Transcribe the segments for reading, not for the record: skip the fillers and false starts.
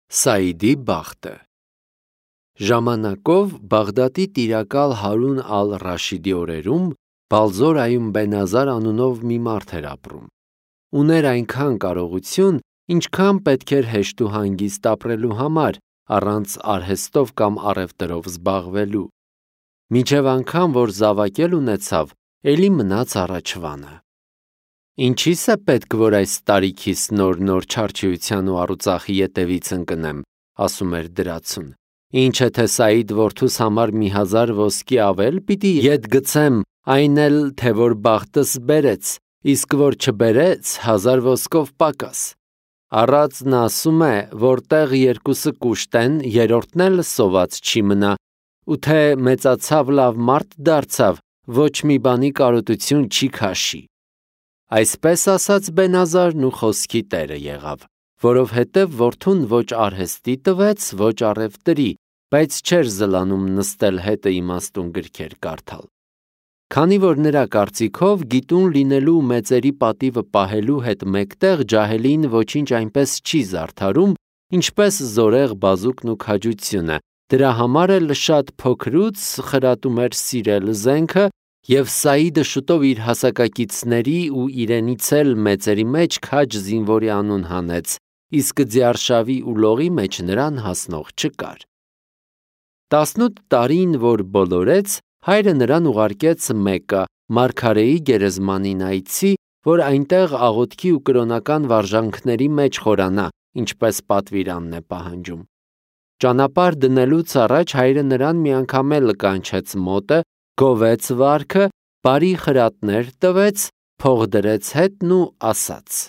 Սաիդի բախտը։ Ժամանակով Բաղդադի տիրակալ Հարուն ալ-Ռաշիդի օրերում Բալզորայում Բենազար անունով մի մարդ էր ապրում։ Ուներ այնքան կարողություն, ինչքան պետք էր հեշտ ու հանգիստ ապրելու համար, առանց արհեստով կամ առևտրով զբաղվելու։ Մինչև անգամ, որ զավակել ունեցավ, էլի մնաց առաջվանը։ Ինչի՞ս է պետք, որ այս տարիքիս նոր չարչիության ու առուծախի ետևից ընկնեմ, ասում էր դրացուն։ Ինչ է թե Սաիդ որդուս համար 1000 ոսկի ավել պիտի ետ գցեմ, այն էլ թե որ բախտս բերեց, իսկ որ չբերեց 1000 ոսկով պակաս։ Առածն ասում է, որտեղ երկուսը կուշտեն, երրորդն էլ սոված չի մնա, ու թե մեծացավ լավ մարդ դարձավ, ոչ մի բանի կարոտություն չի քաշի։ Այսպես ասաց Բենազարն ու խոսքի տերը եղավ, որովհետև որդուն ոչ արհեստի տվեց, ոչ առևտրի, բայց չէր զլանում նստել հետը իմաստուն գրքեր կարդալ։ Քանի որ նրա կարծիքով գիտուն լինելու ու մեծերի պատիվը պահելու հետ մեկտեղ ջահելին ոչինչ այնպես չի զարդարում, ինչպես զորեղ բազուկն ու քաջությունը, դրա համար էլ շատ փոքրուց խրատում էր սիրել զենքը, և Սաիդը շուտով իր հասակակիցների ու իրենից էլ մեծերի մեջ քաջ զինվորի անուն հանեց, իսկ ձիարշավի ու լողի մեջ նրան հասնող չկար։ 18 տարին, որ բոլորեց, հայրը նրան ուղարկեց Մեկկա, մարգարեի գերեզմանին այցի, որ այնտեղ աղոթքի ու կրոնական վարժանքների մեջ խորանա, ինչպես պատվիրանն է պահանջում։ Ճանապարհ դնելուց առաջ հայրը նրան մի անգամ էլ կանչեց մոտը, գովեց վարքը, բարի խրատներ տվեց, փող դրեց հետն ու ասաց.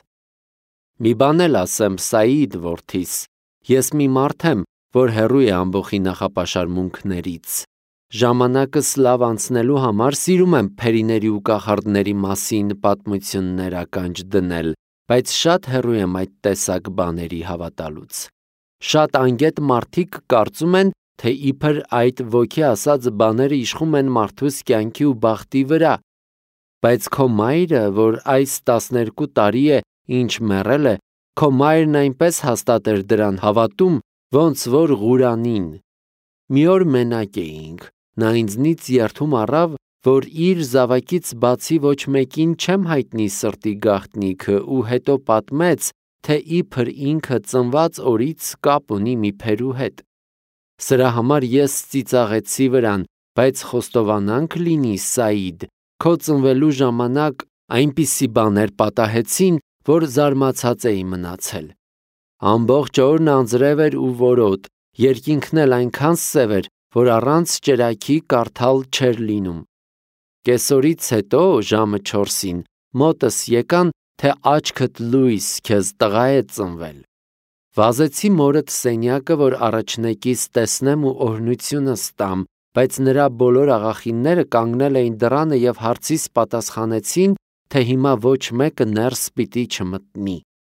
Մի բան էլ ասեմ, Սաիդ որդիս, ես մի մարդ եմ, որ հեռու է ամբոխի նախապաշարմունքներից։ Ժամանակս լավ անցնելու համար սիրում եմ փերիների ու կախարդների մասին պատմություններ ականջ դնել, բայց շատ հեռու եմ այդ տեսակ բաների հավատալուց։ Շատ անգետ մարդիկ կարծում են, թե իբր այդ ոգի ասած բաները իշխում են մարդուս կյանքի ու բախտի վրա, բայց քո մայրը, որ այս 12 տարի է, ինչ մեռել է, քո մայրն այնպես հաստատ էր դրան հավատում, ոնց որ Ղուրանին։ Մի օր մենակ էինք, նա ինձնից երդում առավ, որ իր զավակից բացի ոչ մեկին չեմ հայտնի սրտի գաղտնիքը ու հետո պատմեց, թե իբր ինքը ծնված օրից կապ ունի մի փերու հետ։ Սրա համար ես ծիծաղեցի վրան, բայց խոստովանանք լինի, Սաիդ, քո ծնվելու ժամանակ այնպիսի բաներ պատահեցին, որ զարմացած էի մնացել։ Ամբողջ օրն անձրև էր ու որոտ, երկինքն էլ այնքան սև էր, որ առանց ճրագի կարդալ չէր լինում։ Կեսօրից հետո ժամը 4-ին մոտս եկան, թե աչքդ լույս, քեզ տղա է ծնվել։ Վազեցի մորդ սենյակը, որ առաջնեկից տեսնեմ ու օրհնությունս տամ, բայց նրա բոլոր աղախինները կանգնել էին դռանը և հարցիս պատասխանեցին, թե հիմա ոչ մեկը ներս պիտի չմտնի։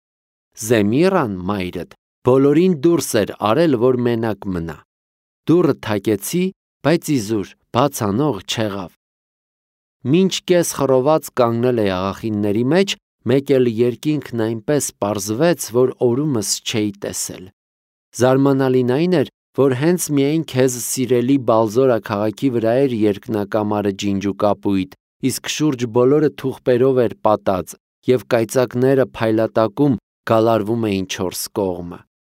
Զեմիրան, մայրդ, բոլորին դուրս էր արել, որ մենակ մնա։ Դուռը թակեցի, բայց իզուր, բաց անող չեղավ։ Մինչ կես խռոված կանգնել էի աղախինների մեջ, մեկ էլ երկինքն այնպես պարզվեց, որ օրումս չէի տեսել։ Զարմանալին այն էր, որ հենց միայն քեզ սիրելի Բալզորա քաղաքի վրա էր երկնակամարը ջինջուկապույտ, իսկ շուրջ բոլորը թուղպերով էր պատած, և կայծակները փայլատակում գալարվում էին 4 կողմը։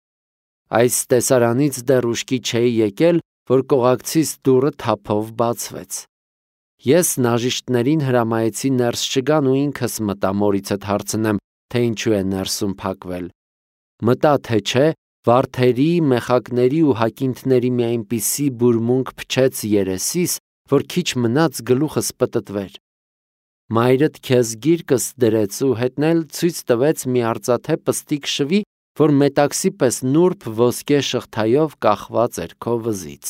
Այս տեսարանից դեռ ուշքի չէի եկել, որ կողակցիս դուռը թափով բացվեց։ Ես նաժիշտներին հրամայեցի ներս չգան ու ինքս մտա մորիցդ հարցնեմ, թե ինչու է ներսում փակվել։ Մտա թե չէ, վարդերի, մեխակների ու հակինթների մի այնպիսի բուրմունք փչեց երեսիս, որ քիչ մնաց գլուխս պտտվեր։ Մայրդ քեզ գիրկս դրեց ու հետն էլ ցույց տվեց մի արծաթե պստիկ շվի, որ մետաքսի պես նուրբ ոսկե շղթայով կախված էր քո վզից։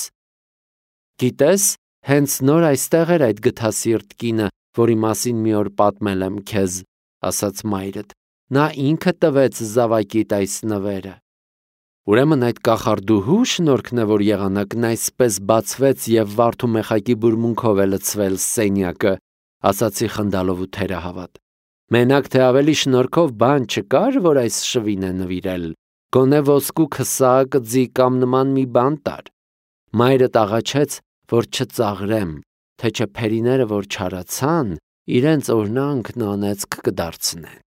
Գիտես, հենց նոր այստեղ էր այդ գթասիրտ կինը, որի մասին մի օր պատմել եմ քեզ, ասաց մայրդ։ Նա ինքը տվեց զավակիդ այս նվերը։ Ուրեմն այդ կախարդուհու շնորհքն է, որ եղանակն այսպես բացվեց և վարդու մեխակի բուրմունքով է լցվել սենյակը, ասացի խնդալով ու թերահավատ։ Մենակ թե ավելի շնորհքով բան չկար, որ այս շվին է նվիրել։ Գոնե ոսկու քսակձի կամ նման մի բան տար։ Մայրդ աղաչեց, որ չծաղրեմ, թե չէ փերիները, որ չարացան, իրենց օրնանքն անեծք կդարձնեն։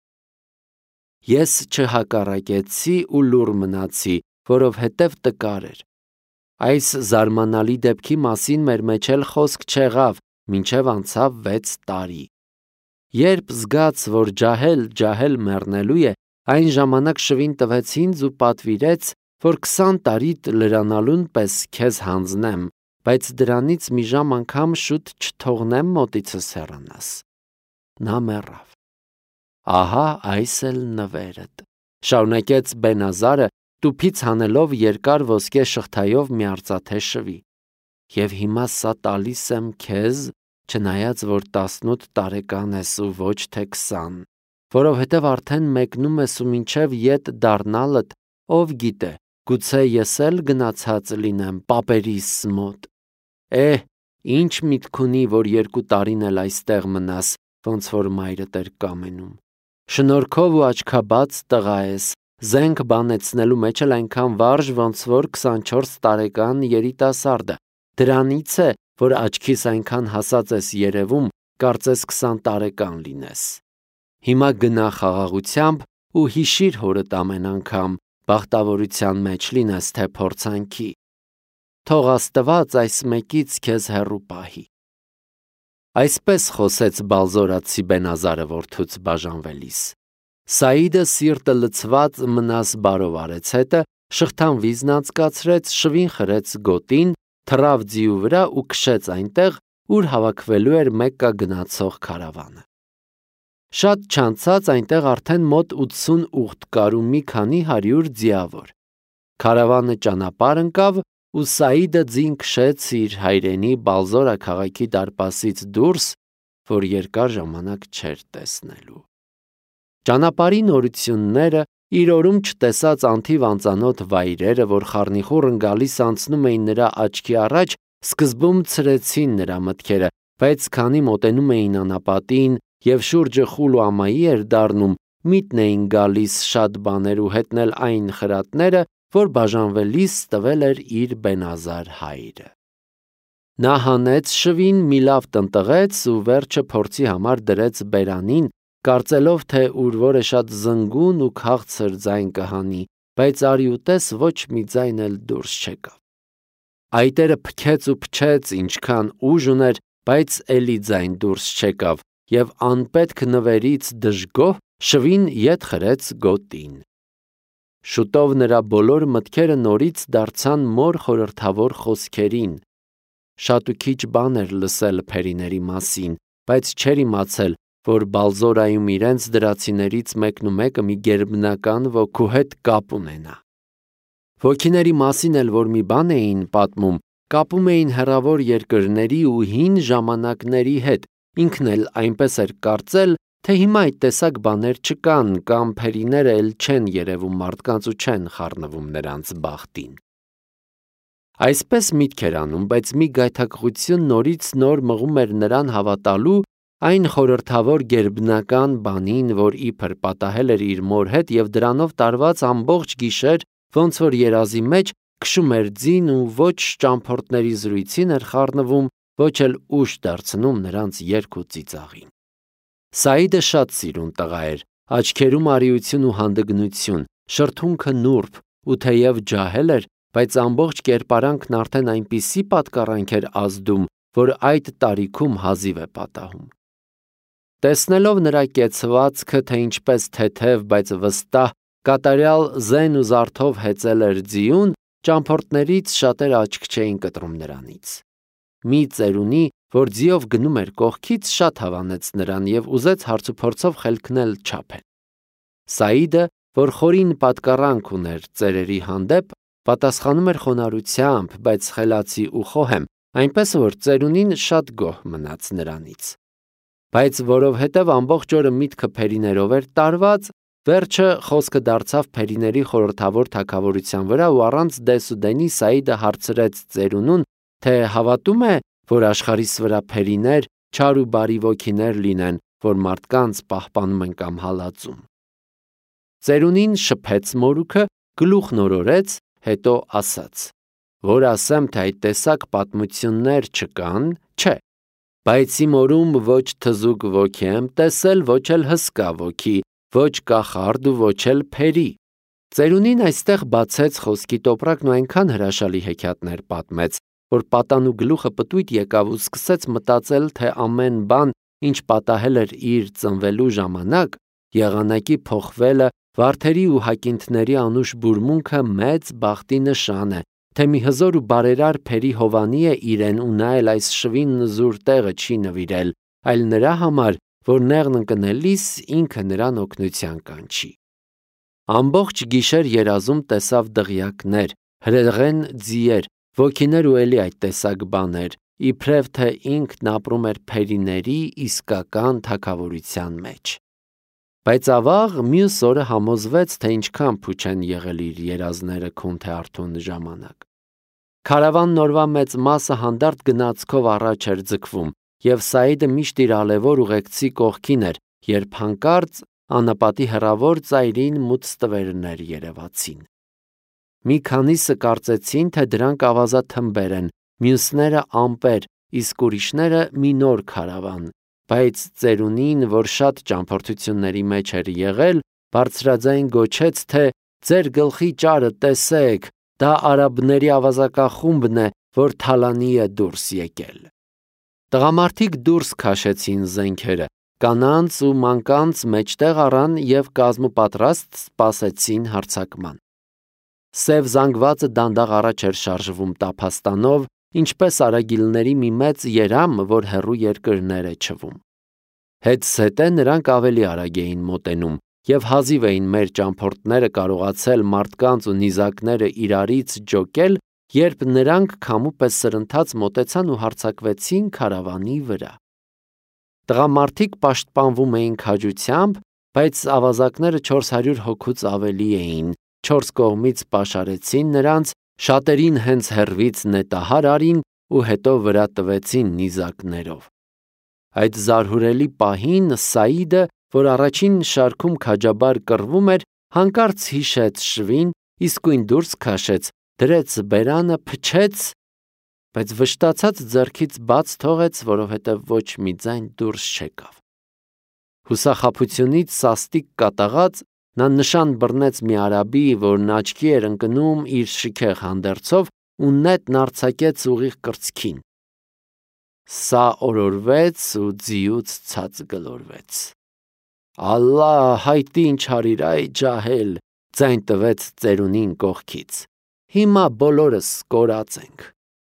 Ես չհակառակեցի ու լուռ մնացի, որովհետև տկար էր։ Այս զարմանալի դեպքի մասին մեր մեջ էլ խոսք չեղավ, մինչև անցավ 6 տարի։ Երբ զգաց, որ ջահել մեռնելու է, այն ժամանակ շվին տվեց ինձ ու պատվիրեց, որ 20 տարիդ լրանալուն պես քեզ հանձնեմ, բայց դրանից մի ժամ անգամ շուտ չթողնեմ մոտիցս հեռանաս։ Նա մեռավ։ Ահա այս էլ նվերդ, շարունակեց Բենազարը, տուփից հանելով երկար ոսկե շղթայով մի արծաթե շվի։ Եվ հիմա սա տալիս եմ քեզ, չնայած որ 18 տարեկան ես ու ոչ թե 20, որովհետև արդեն մեկնում ես ու մինչև ետ դառնալդ, ով գիտե, գուցե ես էլ գնացած լինեմ պապերիս մոտ։ Ինչ միտք ունի, որ 2 տարին էլ այստեղ մնաս, ոնց որ մայրդ էր կամենում։ Շնորհքով ու աչքաբաց տղա ես, զենք բանեցնելու մեջ էլ այնքան վարժ, ոնց որ 24 տարեկան երիտասարդը։ Դրանից է, որ աչքիս այնքան հասած ես երևում, կարծես 20 տարեկան լինես։ Հիմա գնա խաղաղությամբ ու հիշիր հորդ ամեն անգամ, բախտավորության մեջ լինես թե փորձանքի։ Թող Աստված այս մեկից քեզ հեռու պահի։ Այսպես խոսեց բալզորացի Բենազարը որդուց բաժանվելիս։ Սաիդը սիրտը լցված մնաս բարով արեց հետը, շղթան վիզն անցկացրեց, շվին խրեց գոտին, թռավ ձիու վրա ու քշեց այնտեղ, ուր հավաքվելու էր Մեկկա գնացող քարավանը։ Շատ չանցած այնտեղ արդեն մոտ 80 ուղտ կար ու մի քանի 100 ձիավոր։ Քարավանը ճանապարհ ընկավ ու Սաիդը ձին քշեց իր հայրենի Բալզորա քաղաքի դարպասից դուրս, որ երկար ժամանակ չէր տեսնելու։ Ճանապարհի նորությունները, իր օրում չտեսած անթիվ անծանոթ վայրերը, որ խառնիխուռն գալիս անցնում էին նրա աչքի առաջ, սկզբում ցրեցին նրա մտքերը, բայց քանի մոտենում էին անապատին եւ շուրջը խուլ ու ամայի էր դառնում, միտն էին գալիս շատ բաներ ու հետնել այն խրատները, որ բաժանվելիս տվել էր իր Բենազար հայրը։ Նա հանեց շվին, մի լավ տնտղեց ու վերջը փորձի համար դրեց բերանին, կարծելով, թե ուրվորը շատ զնգուն ու քաղցր ձայն կհանի, բայց արի ուտես ոչ մի ձայն էլ դուրս չեկավ։ Այտերը փքեց ու փչեց, ինչքան ուժ ուներ, բայց էլի ձայն դուրս չեկավ, եւ անպետք նվերից դժգոհ շվին ետ խրեց գոտին։ Շուտով նրա բոլոր մտքերը նորից դարձան մոր խորհրդավոր խոսքերին։ Շատ ու քիչ բան էր լսել փերիների մասին, բայց չէր իմացել, որ Բալզորայում իրենց դրացիներից մեկն ու մեկը մի գերբնական ոգու հետ կապ ունենա։ Ոգիների մասին էլ որ մի բան էին պատմում, կապում էին հեռավոր երկրների ու հին ժամանակների հետ, ինքն էլ այնպես էր կարծել, թե հիմա այդ տեսակ բաներ չկան կամ փերիները էլ չեն երևում մարդկանց ու չեն խառնվում նրանց բախտին։ Այսպես միտք էր անում, բայց մի գայթակղություն նորից նոր մղում էր նրան հավատալու այն խորհրդավոր գերբնական բանին, որ իբր պատահել էր իր մոր հետ եւ դրանով տարված ամբողջ գիշեր, ոնց որ երազի մեջ քշում էր ձին ու ոչ ճամփորդների զրույցին էր խառնվում, ոչ էլ ուշ դարձնում նրանց երգ ու ծիծաղին։ Սաիդը շատ սիրուն տղա էր, աչքերում արիություն ու հանդգնություն, շրթունքը նուրբ ու թեև ջահել էր, բայց ամբողջ կերպարանքն արդեն այնպիսի պատկառանք էր ազդում, որ այդ տարիքում հազիվ է պատահում։ Տեսնելով նրա կեցվածքը, թե ինչպես թեթև, բայց վստահ, կատարյալ զեն ու զարթով հեծել էր ձիուն, ճամփորդներից շատերը աչք չէին կտրում նրանից։ Մի ծերունի, որ ձիով գնում էր կողքից, շատ հավանեց նրան եւ ուզեց հարցուփորձով խելքնել չափել։ Սաիդը, որ խորին պատկառանք ուներ ծերերի հանդեպ, պատասխանում էր խոնարհությամբ, բայց խելացի ու խոհեմ, այնպես որ ծերունին շատ գոհ մնաց նրանից։ Բայց որովհետև ամբողջ օրը միտքը փերիներով էր տարված, վերջը խոսքը դարձավ փերիների խորհրդավոր թագավորության վրա ու առանց դեսուդենի Սաիդը հարցրեց ծերունուն, թե հավատում է, որ աշխարհիս վրա փերիներ, չար ու բարի ոգիներ լինեն, որ մարդկանց պահպանում են կամ հալածում։ Ծերունին շփեց մորուքը, գլուխ նորորեց, հետո ասաց. որ ասեմ, թե այդ տեսակ պատմություններ չկան, չէ, բայց իմ օրում ոչ թզուկ ոգի եմ տեսել, ոչ էլ հսկա ոգի, ոչ կախարդ ու ոչ էլ փերի։ Ծերունին այստեղ բացեց խոսքի տոպրակն ու այնքան հրաշալի հեքիաթներ պատմեց, որ պատանու գլուխը պտույտ եկավ ու սկսեց մտածել, թե ամեն բան, ինչ պատահել էր իր ծնվելու ժամանակ, եղանակի փոխվելը, վարդերի ու հակինթների անուշ բուրմունքը մեծ բախտի նշան է, թե մի հզոր ու բարերար փերի հովանի է իրեն ու նա էլ այս շվին նզուր տեղը չի նվիրել, այլ նրա համար, որ նեղն ընկնելիս ինքը նրան օգնության կանչի։ Ամբողջ գիշեր երազում տեսավ դղյակներ, հրեղեն ձիեր, ոգիներ ու էլի այդ տեսակ բաներ, իբրև թե ինքն ապրում էր փերիների իսկական թագավորության մեջ։ Բայց ավաղ մյուս օրը համոզվեց, թե ինչքան փուչ են եղել իր երազները քունթե արթուն ժամանակ։ Քարավանն օրվա մեծ մասը հանդարտ գնացքով առաջ էր ձգվում, և Սաիդը միշտ իր ալևոր ուղեկցի կողքին էր, երբ հանկարծ անապատի հեռավոր ծայրին մութ ստվերներ երևացին։ Մի քանիսը կարծեցին, թե դրանք ավազաթմբեր են, մյուսները ամպեր, իսկ ուրիշները մի նոր քարավան, բայց ծերունին, որ շատ ճամփորդությունների մեջ էր եղել, բարձրաձայն գոչեց, թե ձեր գլխի ճարը տեսեք, դա արաբների ավազակախումբն է, որ թալանի է դուրս եկել։ Տղամարդիկ դուրս քաշեցին զենքերը, կանանց ու մանկանց մեջտեղ առան և կազմուպատրաստ սպասեցին հարձակման։ Սև զանգվածը դանդաղ առաջ էր շարժվում տափաստանով, ինչպես արագիլների մի մեծ երամ, որ հեռու երկրներ է չվում։ Հետզհետե նրանք ավելի արագ էին մոտենում, և հազիվ էին մեր ճամփորդները կարողացել մարդկանց ու նիզակները իրարից ջոկել, երբ նրանք քամու պես սրընթաց մոտեցան ու հարձակվեցին քարավանի վրա։ Տղամարդիկ պաշտպանվում էին քաջությամբ, բայց ավազակները 400 հոգուց ավելի էին, 4 կողմից պաշարեցին նրանց, շատերին հենց հեռվից նետահար արին ու հետո վրա տվեցին նիզակներով։ Այդ զարհուրելի պահին Սաիդը, որ առաջին շարքում քաջաբար կռվում էր, հանկարծ հիշեց շվին, իսկույն դուրս քաշեց, դրեց բերանը, փչեց, բայց վշտացած ձեռքից բաց թողեց, որովհետև ոչ մի ձայն դուրս չեկավ։ Հուսախաբությունից սաստիկ կատաղած, նա նշան բռնեց մի արաբի, որն աչքի էր ընկնում իր շքեղ հանդերձով ու նետն արձակեց ուղիղ կրծքին։ Սա օրորվեց ու ձիուց ցած գլորվեց։ «Ալլահ, հայտի ինչ արիր, այ ջահել», ձայն տվեց ծերունին կողքից։ «Հիմա բոլորս կորած ենք»։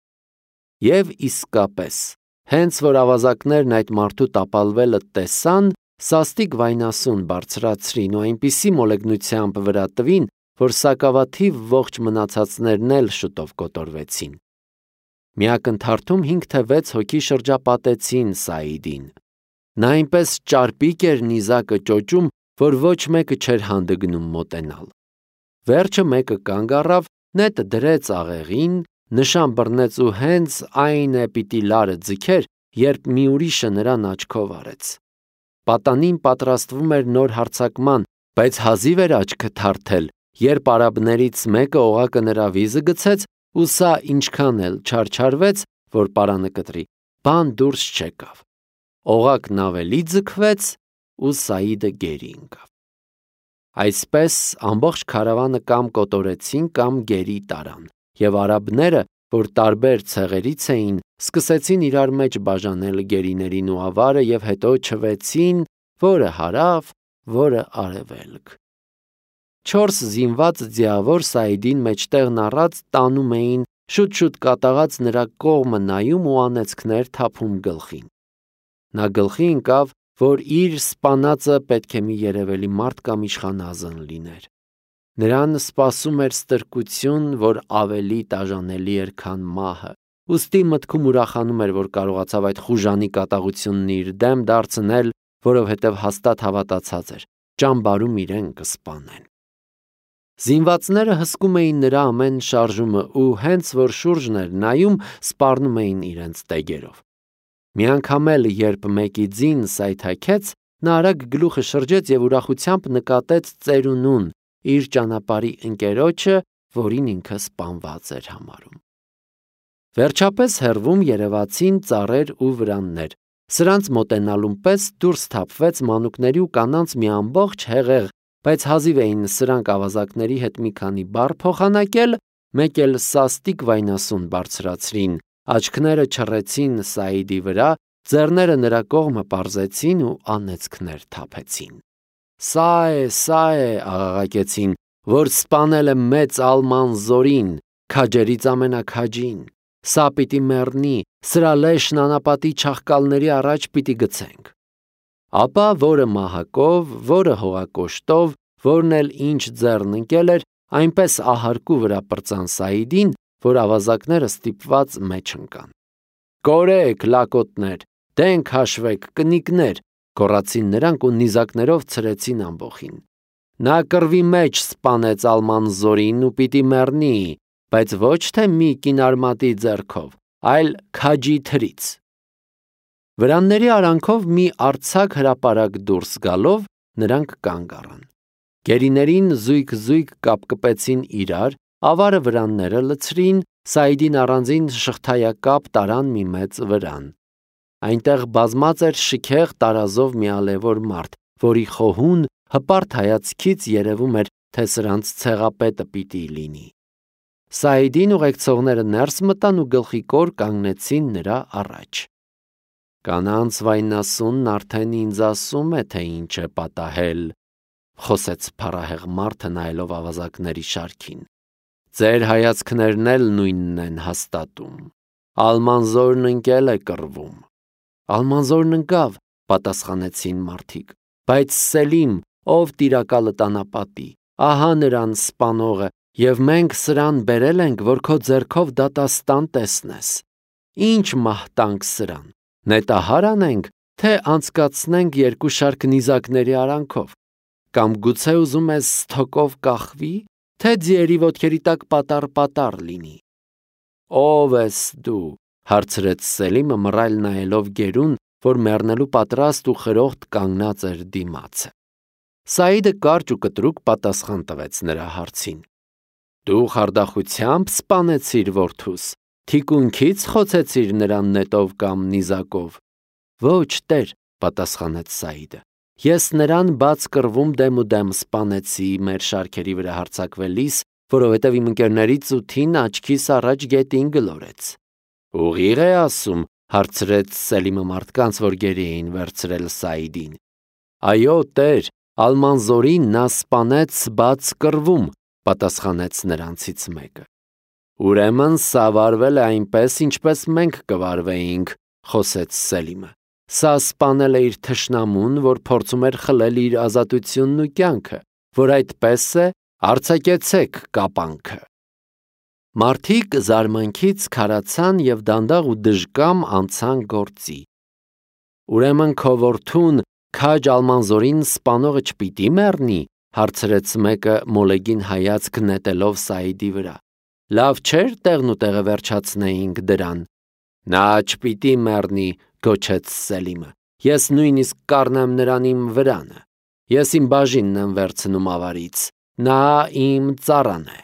Եվ իսկապես, հենց որ ավազակներն այդ մարդու տապալվելը տեսան, սաստիկ վայնասուն բարձրացրին ու այնպիսի մոլեգնությամբ վրա տվին, որ սակավաթիվ ողջ մնացածներն էլ շուտով կոտորվեցին։ Մի ակնթարթում 5 թե 6 հոգի շրջապատեցին Սաիդին։ Նա այնպես ճարպիկ էր նիզակը ճոճում, որ ոչ մեկը չէր հանդգնում մոտենալ։ Վերջը մեկը կանգ առավ, նետը դրեց աղեղին, նշան բռնեց ու հենց այն է պիտի լարը ձգեր, երբ մի ուրիշը նրան աչքով արեց։ Պատանին պատրաստվում էր նոր հարձակման, բայց հազիվ էր աչքը թարթել, երբ արաբներից մեկը օղակը նրա վիզը գցեց ու սա ինչքան էլ չարչարվեց, որ պարանը կտրի, բան դուրս չեկավ։ Օղակն ավելի ձգվեց ու Սաիդը գերի ընկավ։ Այսպես ամբողջ քարավանը կամ կոտորեցին, կամ գերի տարան, և արաբները, որ տարբեր ցեղերից էին, սկսեցին իրար մեջ բաժանել գերիներին ու ավարը և հետո չվեցին, որը հարավ, որը արևելք։ 4 զինված ձիավոր Սաիդին մեջտեղն առած տանում էին, շուտ-շուտ կատաղած նրա կողմը նայում ու անեծքներ թափում գլխին։ Նա գլխի ընկավ, որ իր սպանածը պետք է մի երևելի մարդ կամ իշխանազն լիներ։ Նրան սպասում էր ստրկություն, որ ավելի տաժանելի էր, քան մահը։ Ուստի մտքում ուրախանում էր, որ կարողացավ այդ խուժանի կատաղությունն իր դեմ դարձնել, որովհետև հաստատ հավատացած էր, ճամբարում իրեն կսպանեն։ Զինվածները հսկում էին նրա ամեն շարժումը ու հենց որ շուրջն էր նայում, սպառնում էին իրենց տեգերով։ Մի անգամ էլ, երբ մեկի ձին սայթաքեց, նա արագ գլուխը շրջեց և ուրախությամբ նկատեց ծերունուն, իր ճանապարհի ընկերոջը, որին ինքը սպանված էր համարում։ Վերջապես հեռվում երևացին ծառեր ու վրաններ։ Սրանց մոտենալուն պես դուրս թափվեց մանուկների ու կանանց մի ամբողջ հեղեղ, բայց հազիվ էին սրանք ավազակների հետ մի քանի բառ փոխանակել, մեկ էլ սաստիկ վայնասուն բարձրացրին, աչքները չռեցին Սաիդի վրա, ձեռները նրա կողմը պարզեցին ու անեծքներ թափեցին։ Սա է, աղաղակեցին, որ սպանել է մեծ Ալմանզորին, քաջերից ամենաքաջին։ Սա պիտի մեռնի, սրա լեշն անապատի չաղկալների առաջ պիտի գցենք։ Ապա որը մահակով, որը հողակոշտով, որն էլ ինչ ձեռն ընկել էր, այնպես ահարկու վրա պրծան Սաիդին, որ ավազակները ստիպված մեջ ընկան։ Կորեք, լակոտներ, դենք հաշվեք, կնիկներ, գոռացին նրանք ու նիզակներով ցրեցին ամբոխին։ Նա կռվի մեջ սպանեց Ալմանզորին ու պիտի մեռնի, բայց ոչ թե մի կինարմատի ձեռքով, այլ քաջի թրից։ Վրանների արանքով մի արձակ հրապարակ դուրս գալով նրանք կանգ առան։ Գերիներին զույգ կապկպեցին իրար, ավարը վրանները լցրին, Սաիդին առանձին շղթայակապ տարան մի մեծ վրան։ Այնտեղ բազմած էր շքեղ տարազով մի ալևոր մարդ, որի խոհուն, հպարտ հայացքից երևում էր, թե սրանց ցեղապետը պիտի լինի։ Սաիդին ուղեկցողները ներս մտան ու գլխիկոր կանգնեցին նրա առաջ։ Կանանց վայնասունն արդեն ինձ ասում է, թե ինչ է պատահել, խոսեց փառահեղ մարդը նայելով ավազակների շարքին։ Ձեր հայացքներն էլ նույնն են հաստատում։ Ալմանզորն ընկել է կռվում։ Ալմանզորն ընկավ, պատասխանեցին մարդիկ, բայց Սելիմ, ով տիրակալը տանապատի, ահա նրան սպանողը, եւ մենք սրան բերել ենք, որ քո ձեռքով դատաստան տեսնես։ Ինչ մահտանք սրան, նետահար անենք, թե անցկացնենք երկու շարք նիզակների արանքով, կամ գուցե ուզում ես սթոկով կախվի, թե ձիերի ոտքերի տակ պատառ լինի։ Ո՞վ ես դու, հարցրեց Սելիմը մռայլ նայելով գերուն, որ մեռնելու պատրաստ ու խրոխտ կանգնած էր դիմացը։ Սաիդը կարճ ու կտրուկ պատասխան տվեց նրա հարցին։ Դու խարդախությամբ սպանեցիր որդուս, թիկունքից խոցեցիր նրան նետով կամ նիզակով։ Ոչ, տեր, պատասխանեց Սաիդը։ Ես նրան բաց կռվում դեմ ու դեմ սպանեցի մեր շարքերի վրա հարձակվելիս, որովհետև իմ ընկերներից 8-ին աչքիս առաջ գետին գլորեց։ Ուղիղ է ասում, հարցրեց Սելիմը մարդկանց, որ գերի էին վերցրել Սաիդին։ Այո, տեր, Ալմանզորին նա սպանեց բաց կռվում, պատասխանեց նրանցից մեկը։ Ուրեմն սա վարվել է այնպես, ինչպես մենք կվարվեինք, խոսեց Սելիմը։ Սա սպանել է իր թշնամուն, որ փորձում էր խլել իր ազատությունն ու կյանքը, որ այդպես է, արձակեցեք կապանքը։ Մարդիկ զարմանքից քարացան եւ դանդաղ ու դժկամ անցան գործի։ Ուրեմն քո որդուն քաջ Ալմանզորին սպանողը չպիտի մեռնի, հարցրեց մեկը մոլեգին հայացք նետելով Սաիդի վրա։ Լավ չէր տեղն ու տեղը վերջացնեինք դրան։ Նա չպիտի մեռնի, գոչեց Սելիմը։ Ես նույնիսկ կառնեմ նրան իմ վրանը։ Ես իմ բաժինն եմ վերցնում ավարից։ Նա իմ ծառան է։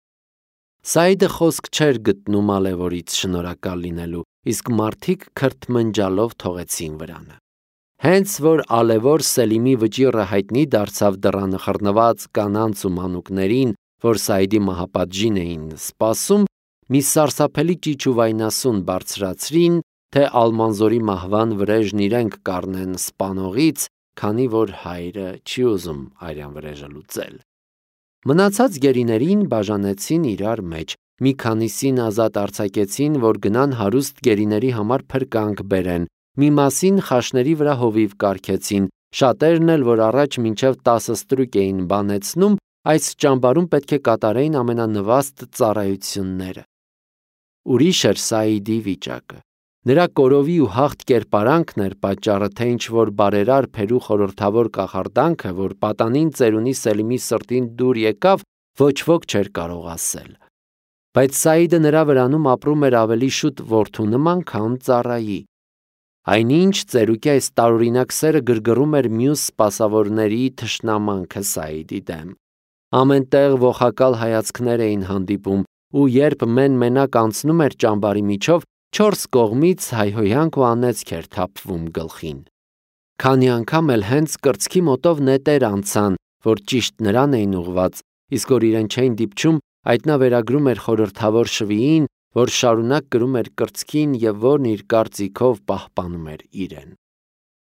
Սաիդը խոսք չէր գտնում ալևորից շնորհակալ լինելու, իսկ մարդիկ քրթմնջալով թողեցին վրանը։ Հենց որ ալևոր Սելիմի վճիռը հայտնի դարձավ դռանը խռնված կանանց ու մանուկներին, որ Սաիդի մահապատժին էին սպասում, մի սարսափելի ճիչ ու վայնասուն բարձրացրին, թե Ալմանզորի մահվան վրեժն իրենք կառնեն սպանողից, քանի որ հայրը չի ուզում արյան վրեժը լուծել։ Մնացած գերիներին բաժանեցին իրար մեջ, մի քանիսին ազատ արձակեցին, որ գնան հարուստ գերիների համար փրկանք բերեն, մի մասին խաշների վրա հովիվ կարգեցին, շատերն էլ, որ առաջ մինչև 10 ստրուկ էին բանեցնում, այս ճամբարում պետք է կատարեին ամենանվաստ ծառայությունները։ Ուրիշ էր Սաիդի վիճակը։ Նրա կորովի ու հաղթ կերպարանքն էր պատճառը, թե ինչ-որ բարերար Փերու խորհրդավոր կախարդանքը, որ պատանին ծերունի Սելիմի սրտին դուր եկավ, ոչ ոք չէր կարող ասել։ Բայց Սաիդը նրա վրանում ապրում էր ավելի շուտ որդու նման, քան ծառայի։ Այնինչ ծերուկի այս տարօրինակ սերը գրգռում էր մյուս սպասավորների թշնամանքը Սաիդի դեմ։ Ամենտեղ ողակալ հայացքներ էին հանդիպում, ու երբ մենակ անցնում էր ճամբարի միջով, 4 կողմից հայհոյանք ու անեծք էր թափվում գլխին։ Քանի անգամ էլ հենց կրծքի մոտով նետեր անցան, որ ճիշտ նրան էին ուղված, իսկ որ իրեն չէին դիպչում, այդ նա վերագրում էր խորհրդավոր շվիին, որ շարունակ կրում էր կրծքին և որն իր կարծիքով պահպանում էր իրեն։